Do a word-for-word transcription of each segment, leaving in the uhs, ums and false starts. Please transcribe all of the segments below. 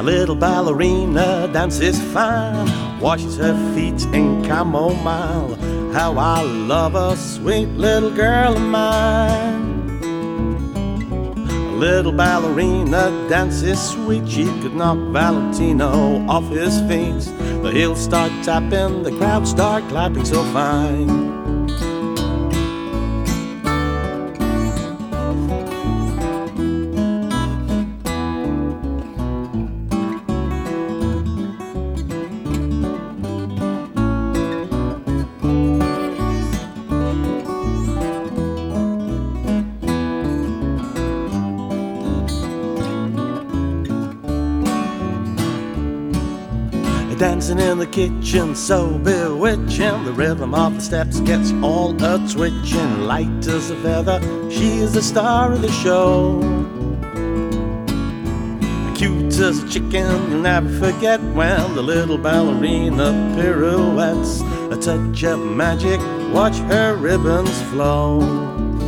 little ballerina dances fine, washes her feet in chamomile. How I love a sweet little girl of mine. A little ballerina dances sweet, she could knock Valentino off his feet. The heels start tapping, the crowd start clapping so fine. Dancing in the kitchen, so bewitching. The rhythm of the steps gets all a-twitching. Light as a feather, she's the star of the show. Cute as a chicken, you'll never forget when the little ballerina pirouettes. A touch of magic, watch her ribbons flow.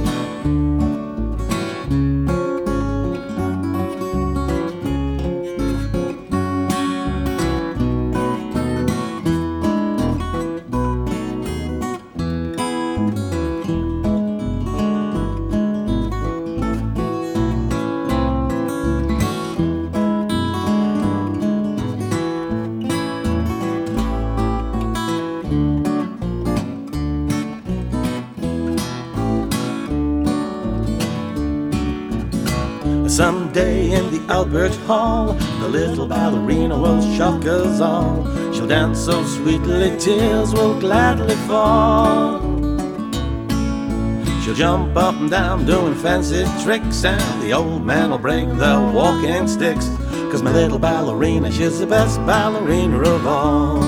Someday in the Albert Hall, the little ballerina will shock us all. She'll dance so sweetly, tears will gladly fall. She'll jump up and down doing fancy tricks, and the old man will break the walking sticks. 'Cause my little ballerina, she's the best ballerina of all.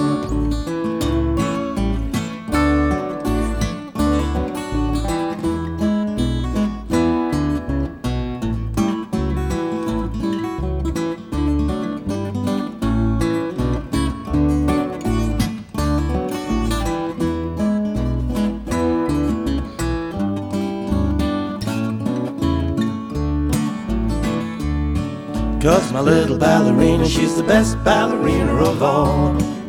'Cause my little ballerina, she's the best ballerina of all.